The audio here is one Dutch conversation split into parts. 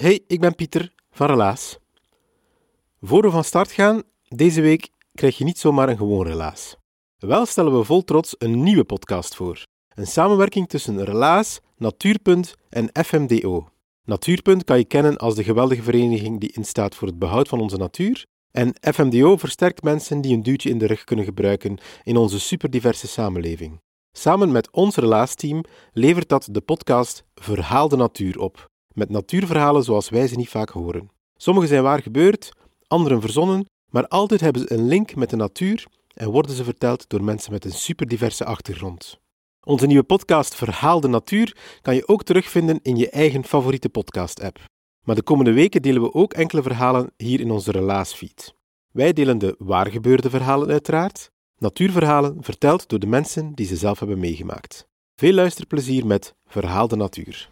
Hey, ik ben Pieter van Relaas. Voor we van start gaan, deze week krijg je niet zomaar een gewoon Relaas. Wel stellen we vol trots een nieuwe podcast voor. Een samenwerking tussen Relaas, Natuurpunt en FMDO. Natuurpunt kan je kennen als de geweldige vereniging die instaat voor het behoud van onze natuur. En FMDO versterkt mensen die een duwtje in de rug kunnen gebruiken in onze superdiverse samenleving. Samen met ons Relaas-team levert dat de podcast Verhaal de Natuur op. Met natuurverhalen zoals wij ze niet vaak horen. Sommige zijn waar gebeurd, anderen verzonnen, maar altijd hebben ze een link met de natuur en worden ze verteld door mensen met een superdiverse achtergrond. Onze nieuwe podcast Verhaal de Natuur kan je ook terugvinden in je eigen favoriete podcast-app. Maar de komende weken delen we ook enkele verhalen hier in onze Relaas-feed. Wij delen de waargebeurde verhalen uiteraard, natuurverhalen verteld door de mensen die ze zelf hebben meegemaakt. Veel luisterplezier met Verhaal de Natuur.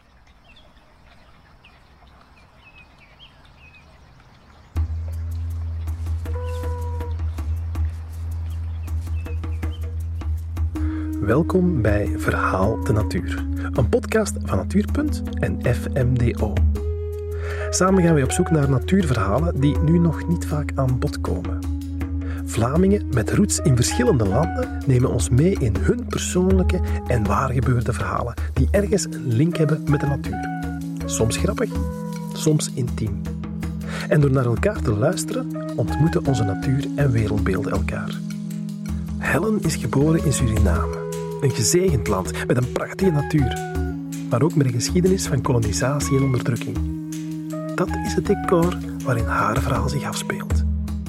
Welkom bij Verhaal de Natuur, een podcast van Natuurpunt en FMDO. Samen gaan we op zoek naar natuurverhalen die nu nog niet vaak aan bod komen. Vlamingen met roots in verschillende landen nemen ons mee in hun persoonlijke en waargebeurde verhalen die ergens een link hebben met de natuur. Soms grappig, soms intiem. En door naar elkaar te luisteren, ontmoeten onze natuur en wereldbeelden elkaar. Helen is geboren in Suriname. Een gezegend land met een prachtige natuur, maar ook met een geschiedenis van kolonisatie en onderdrukking. Dat is het decor waarin haar verhaal zich afspeelt.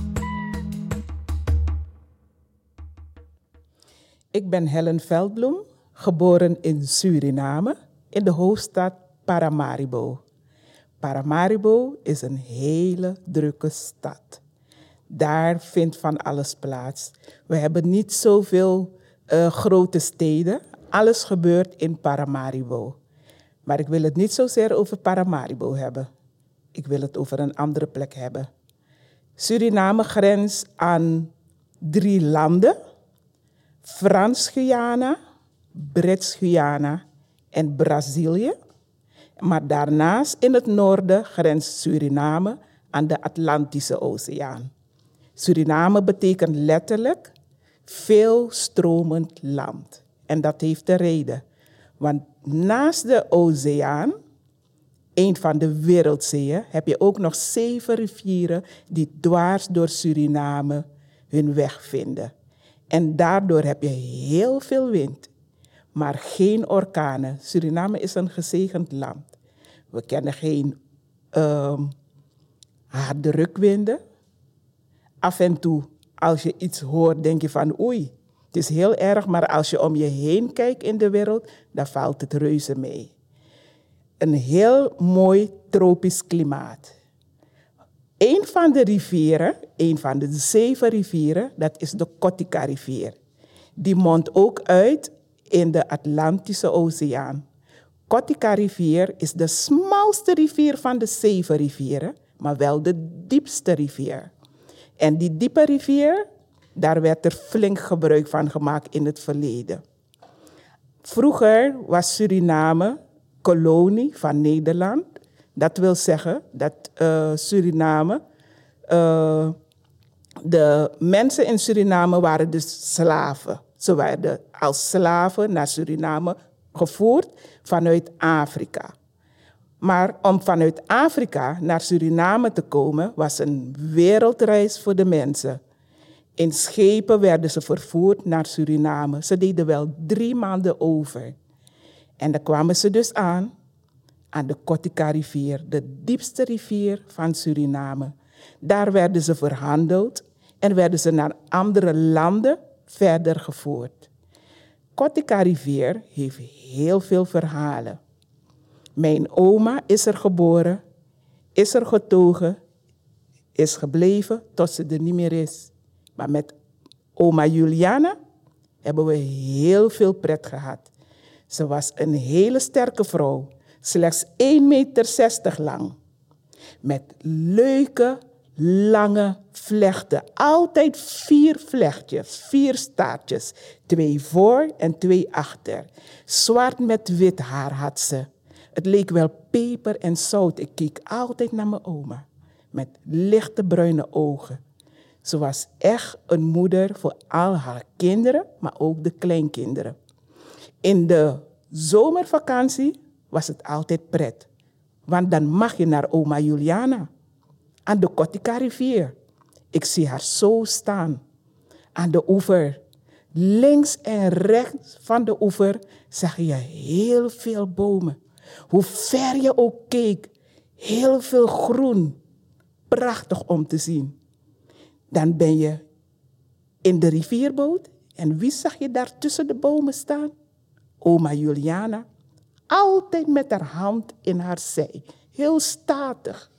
Ik ben Helen Veldbloem, geboren in Suriname, in de hoofdstad Paramaribo. Paramaribo is een hele drukke stad. Daar vindt van alles plaats. We hebben niet zoveel grote steden. Alles gebeurt in Paramaribo. Maar ik wil het niet zozeer over Paramaribo hebben. Ik wil het over een andere plek hebben. Suriname grenst aan 3 landen. Frans-Guyana, Brits-Guyana en Brazilië. Maar daarnaast in het noorden grenst Suriname aan de Atlantische Oceaan. Suriname betekent letterlijk veel stromend land. En dat heeft een reden. Want naast de oceaan, een van de wereldzeeën, heb je ook nog 7 rivieren die dwars door Suriname hun weg vinden. En daardoor heb je heel veel wind, maar geen orkanen. Suriname is een gezegend land. We kennen geen harde rukwinden. Af en toe, als je iets hoort, denk je van oei, het is heel erg. Maar als je om je heen kijkt in de wereld, dan valt het reuze mee. Een heel mooi tropisch klimaat. Een van de rivieren, een van de 7 rivieren, dat is de Kotika-rivier. Die mondt ook uit in de Atlantische Oceaan. Kotika-rivier is de smalste rivier van de 7 rivieren, maar wel de diepste rivier. En die diepe rivier, daar werd er flink gebruik van gemaakt in het verleden. Vroeger was Suriname kolonie van Nederland. Dat wil zeggen dat Suriname, de mensen in Suriname waren dus slaven. Ze werden als slaven naar Suriname gevoerd vanuit Afrika. Maar om vanuit Afrika naar Suriname te komen was een wereldreis voor de mensen. In schepen werden ze vervoerd naar Suriname. Ze deden wel 3 maanden over. En dan kwamen ze dus aan de Kotika-rivier, de diepste rivier van Suriname. Daar werden ze verhandeld en werden ze naar andere landen verder gevoerd. Kotika-rivier heeft heel veel verhalen. Mijn oma is er geboren, is er getogen, is gebleven tot ze er niet meer is. Maar met oma Juliana hebben we heel veel pret gehad. Ze was een hele sterke vrouw, slechts 1,60 meter lang. Met leuke, lange vlechten. Altijd 4 vlechtjes, 4 staartjes. 2 voor en 2 achter. Zwart met wit haar had ze. Het leek wel peper en zout. Ik keek altijd naar mijn oma. Met lichte bruine ogen. Ze was echt een moeder voor al haar kinderen, maar ook de kleinkinderen. In de zomervakantie was het altijd pret. Want dan mag je naar oma Juliana. Aan de Kotika-rivier. Ik zie haar zo staan. Aan de oever. Links en rechts van de oever zag je heel veel bomen. Hoe ver je ook keek, heel veel groen. Prachtig om te zien. Dan ben je in de rivierboot. En wie zag je daar tussen de bomen staan? Oma Juliana. Altijd met haar hand in haar zij. Heel statig.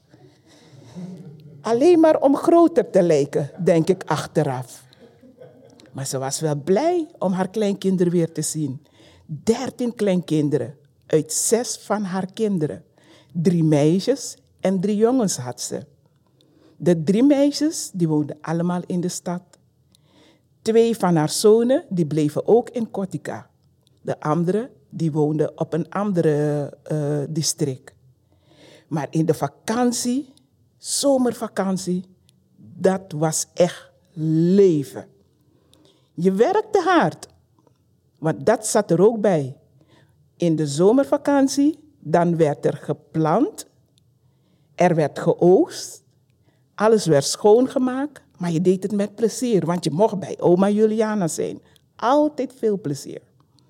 Alleen maar om groter te lijken, denk ik achteraf. Maar ze was wel blij om haar kleinkinderen weer te zien. 13 kleinkinderen uit 6 van haar kinderen. 3 meisjes en 3 jongens had ze. De 3 meisjes die woonden allemaal in de stad. 2 van haar zonen die bleven ook in Kotika. De andere die woonden op een andere district. Maar in de vakantie, zomervakantie, dat was echt leven. Je werkte hard, want dat zat er ook bij. In de zomervakantie, dan werd er geplant, er werd geoogst, alles werd schoongemaakt, maar je deed het met plezier, want je mocht bij oma Juliana zijn. Altijd veel plezier.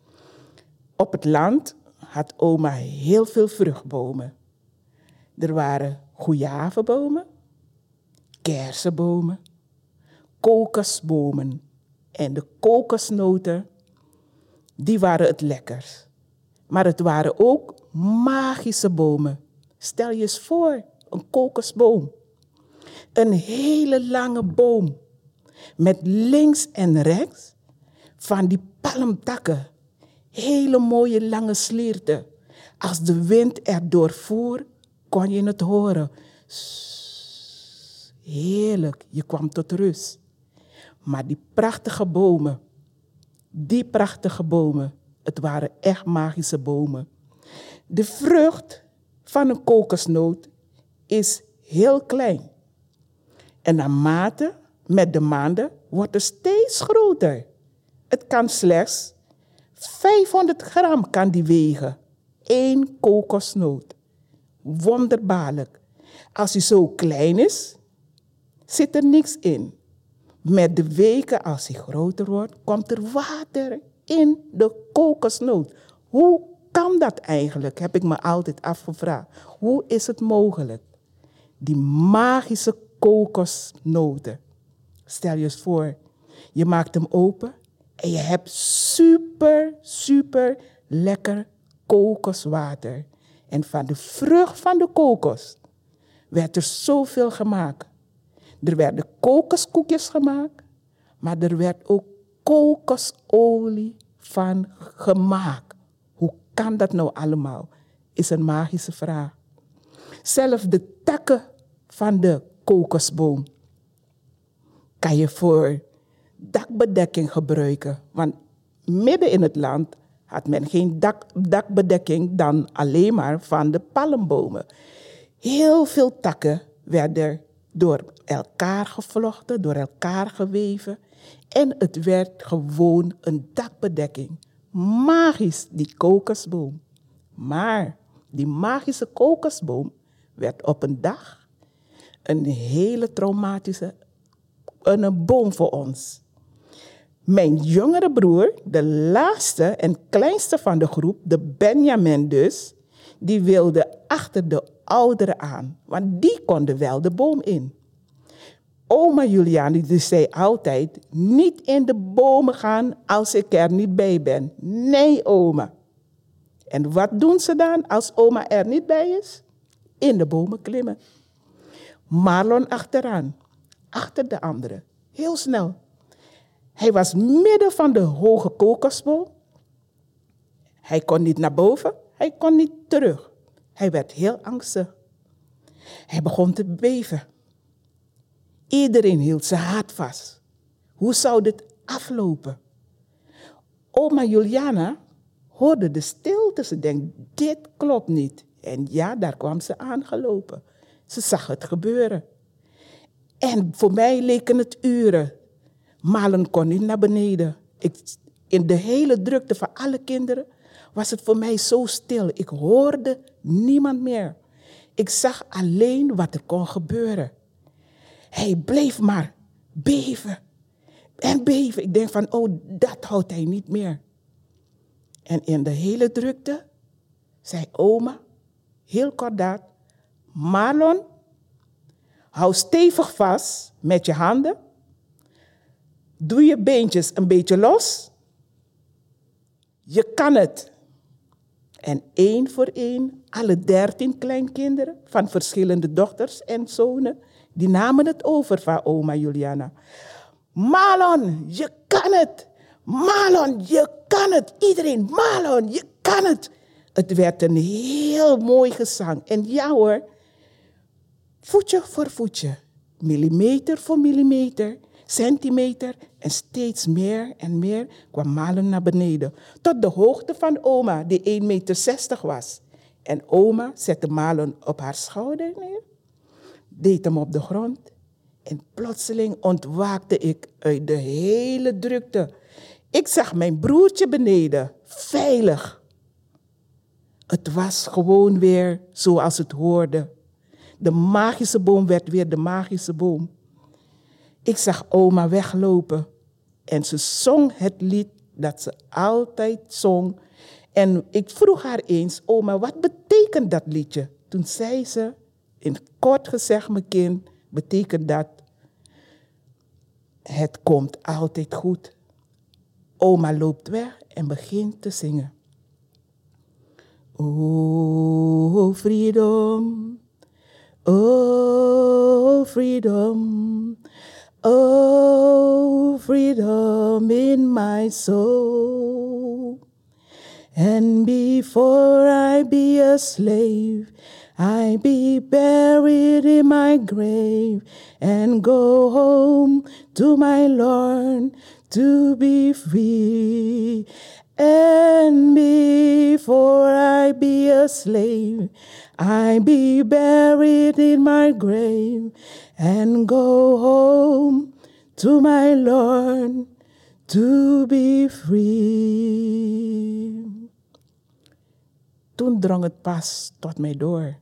Op het land had oma heel veel vruchtbomen. Er waren goejavenbomen, kersenbomen, kokosbomen. En de kokosnoten, die waren het lekkers. Maar het waren ook magische bomen. Stel je eens voor, een kokosboom. Een hele lange boom. Met links en rechts van die palmtakken. Hele mooie lange slierten. Als de wind erdoor voer, kon je het horen. Heerlijk, je kwam tot rust. Maar die prachtige bomen, het waren echt magische bomen. De vrucht van een kokosnoot is heel klein. En naarmate met de maanden wordt het steeds groter. Het kan slechts 500 gram kan die wegen. 1 kokosnoot. Wonderbaarlijk. Als hij zo klein is, zit er niks in. Met de weken, als hij groter wordt, komt er water in de kokosnoot. Hoe kan dat eigenlijk, heb ik me altijd afgevraagd. Hoe is het mogelijk? Die magische kokosnoten. Stel je eens voor, je maakt hem open en je hebt super lekker kokoswater. En van de vrucht van de kokos werd er zoveel gemaakt. Er werden kokoskoekjes gemaakt, maar er werd ook kokosolie van gemaakt. Hoe kan dat nou allemaal? Is een magische vraag. Zelfs de takken van de kokosboom kan je voor dakbedekking gebruiken. Want midden in het land had men geen dakbedekking dan alleen maar van de palmbomen. Heel veel takken werden door elkaar gevlochten, door elkaar geweven. En het werd gewoon een dakbedekking. Magisch, die kokosboom. Maar die magische kokosboom werd op een dag een hele traumatische een boom voor ons. Mijn jongere broer, de laatste en kleinste van de groep, de Benjamin dus, die wilde achter de ouderen aan, want die konden wel de boom in. Oma Juliana die zei altijd, niet in de bomen gaan als ik er niet bij ben. Nee, oma. En wat doen ze dan als oma er niet bij is? In de bomen klimmen. Marlon achteraan, achter de anderen, heel snel. Hij was midden van de hoge kokosboom. Hij kon niet naar boven, hij kon niet terug. Hij werd heel angstig. Hij begon te beven. Iedereen hield zijn hart vast. Hoe zou dit aflopen? Oma Juliana hoorde de stilte. Ze denkt, dit klopt niet. En ja, daar kwam ze aangelopen. Ze zag het gebeuren. En voor mij leken het uren. Malen kon niet naar beneden. In de hele drukte van alle kinderen was het voor mij zo stil. Ik hoorde niemand meer. Ik zag alleen wat er kon gebeuren. Hij bleef maar beven en beven. Ik denk van, oh, dat houdt hij niet meer. En in de hele drukte zei oma, heel kordaat, Marlon, hou stevig vast met je handen. Doe je beentjes een beetje los. Je kan het. En 1 voor 1, alle 13 kleinkinderen van verschillende dochters en zonen, die namen het over van oma Juliana. Marlon, je kan het. Marlon, je kan het. Iedereen, Marlon, je kan het. Het werd een heel mooi gezang. En ja hoor, voetje voor voetje, millimeter voor millimeter, centimeter en steeds meer en meer kwam Marlon naar beneden. Tot de hoogte van oma, die 1,60 meter was. En oma zette Marlon op haar schouder neer, deed hem op de grond. En plotseling ontwaakte ik uit de hele drukte. Ik zag mijn broertje beneden, veilig. Het was gewoon weer zoals het hoorde. De magische boom werd weer de magische boom. Ik zag oma weglopen en ze zong het lied dat ze altijd zong. En ik vroeg haar eens, oma, wat betekent dat liedje? Toen zei ze, in kort gezegd, mijn kind, betekent dat het komt altijd goed. Oma loopt weg en begint te zingen. Oh, freedom. Oh, freedom. Oh, freedom in my soul. And before I be a slave, I be buried in my grave and go home to my Lord to be free. And before I be a slave, I be buried in my grave and go home to my Lord to be free. Toen drong het pas tot mij door.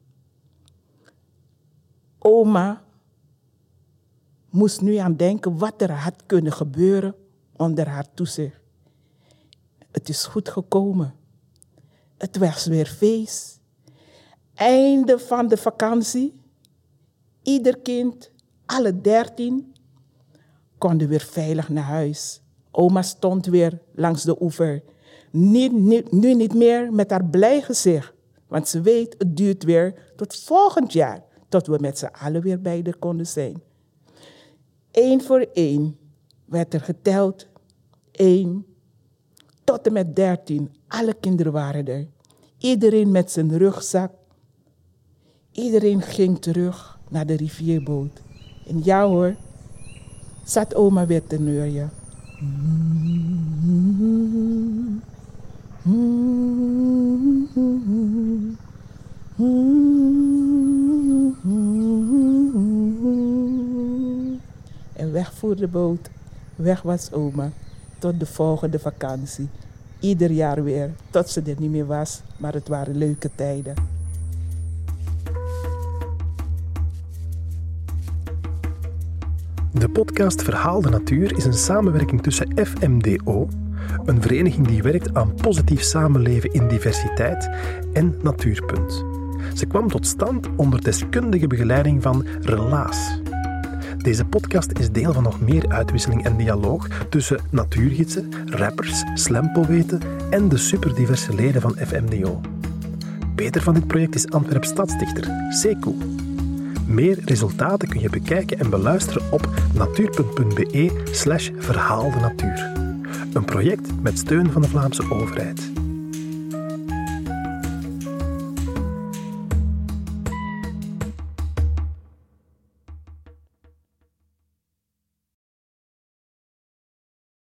Oma moest nu aan denken wat er had kunnen gebeuren onder haar toezicht. Het is goed gekomen. Het was weer feest. Einde van de vakantie. Ieder kind, alle 13, konden weer veilig naar huis. Oma stond weer langs de oever. Nu niet meer met haar blij gezicht. Want ze weet, het duurt weer tot volgend jaar. Tot we met z'n allen weer bij haar konden zijn. 1 voor 1 werd er geteld. 1 tot en met 13. Alle kinderen waren er. Iedereen met zijn rugzak. Iedereen ging terug naar de rivierboot. En ja hoor, zat oma weer te neurien. En weg voer de boot. Weg was oma. Tot de volgende vakantie. Ieder jaar weer. Tot ze er niet meer was. Maar het waren leuke tijden. De podcast Verhaal de Natuur is een samenwerking tussen FMDO, een vereniging die werkt aan positief samenleven in diversiteit, en Natuurpunt. Ze kwam tot stand onder deskundige begeleiding van Relaas. Deze podcast is deel van nog meer uitwisseling en dialoog tussen natuurgidsen, rappers, slampoëten en de superdiverse leden van FMDO. Beter van dit project is Antwerp stadsdichter Sekou. Meer resultaten kun je bekijken en beluisteren op natuurpunt.be/verhaaldenatuur. Een project met steun van de Vlaamse overheid.